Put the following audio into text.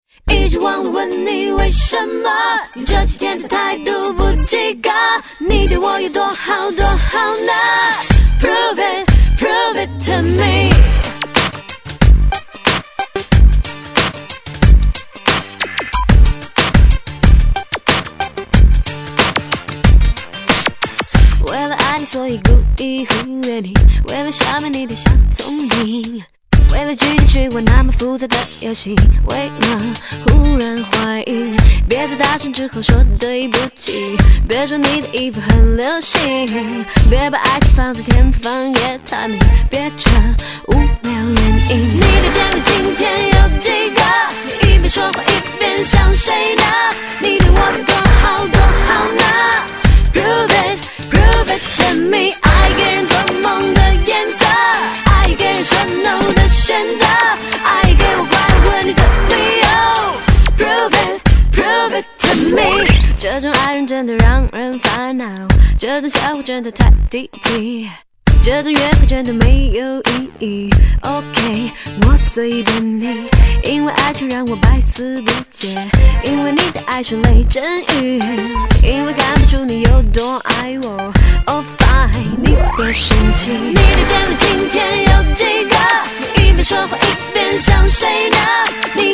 一直忘了问你为什么，你这几天的态度不及格，你对我有多好多好呢？ Prove it, prove it to me。 为了爱你所以故意忽略你，为了消灭你的小聪明，为了拒绝去玩那么复杂的游戏，为了忽然怀疑，别在大声之后说对不起，别说你的衣服很流行，别把爱情放在天方夜谭里，别扯无聊原因。你的电话今天有几个？你一边说话一边想谁呢？你对我有多好多好呢？ Prove it, prove it to me。 爱给人做梦的颜色，爱给人说 no 的选择，爱给我怪问你的理由。 Prove it, prove it to me。 这种爱人真的让人烦恼，这种笑话真的太低级，这种约会真的没有意义。 OK， 我随便你，因为爱情让我百思不解，因为你的爱是雷阵雨，因为看不出你有多爱我。 Oh fine， 你别生气。你的电话今天有几个？你一边说话一边想谁呢？你